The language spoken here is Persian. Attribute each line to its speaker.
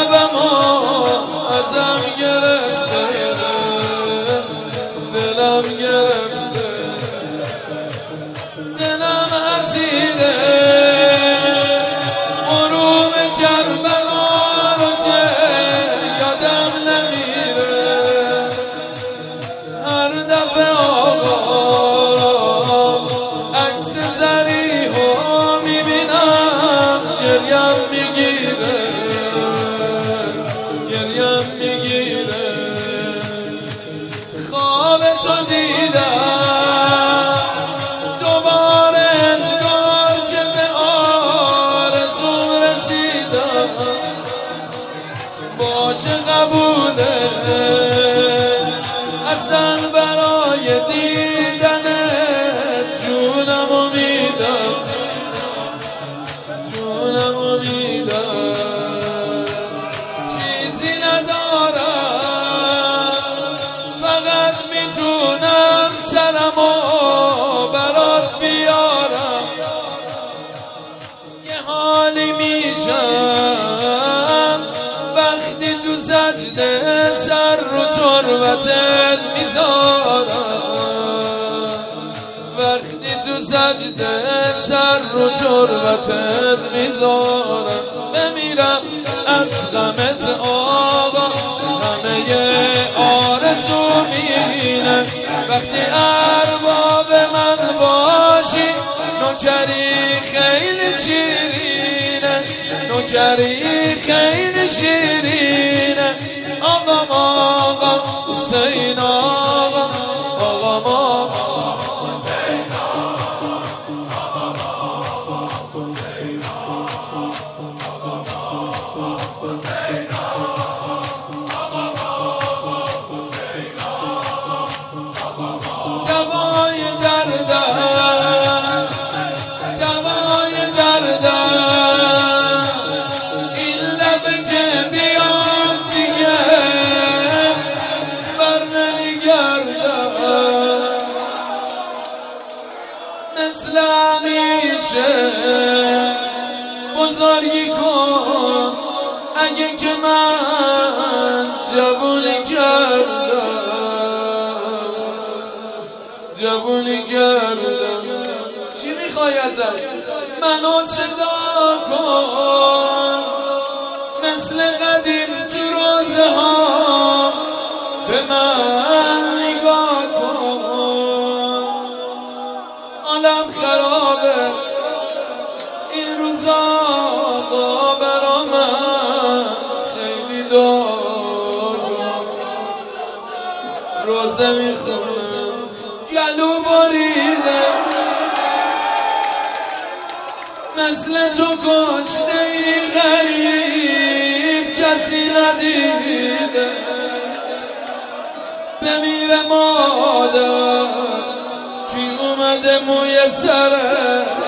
Speaker 1: قلبمو ازم گرفته، دلم گرفته، دلم اسیره غروب کربلا رو که یادم نمیره. هر دفعه آقا عکس زریحو میبینم گریم میگیره، گریم میگیره. خواب تو دیدم دوباره انگار که به آرزوم رسیدم. باشه قبوله اصلا برای دیدنت جونمو میدم، جونمو میدم. چیزی ندارم فقط میتونم سرمو برات بیارم. یه حالی میشم وقتی تو سجده سر رو تربتت میذارم، وقتی تو سجده سر رو تربتت میذارم. بمیرم از غمت آقا همه آرزو میبینم. وقتی ارباب من باشی نوکری خیلی شیرینه، نوکری خیلی شیرینه. آقام آقا حسین آقا، آقام آقا حسین آقا، آقام آقا حسین آقا، آقام آقا حسین آقا، آقام آقا حسین آقا، آقام آقا. دوای دردم، دوای دردم این لب که بیاد دیگه بر نمیگردم. مثل همیشه بزرگی کن اگه که من جوونی کردم، جوونی کردم. چی میخوای ازش؟ منو صدا کن مثل قدیم تو روزه ها به من نگاه کن. عالم خرابه این روزا برا من خیلی دار. روزه میخونم گلو بریده مثل تو کشته ای غریب کسی ندیده. بمیره مادر کی اومده موی سره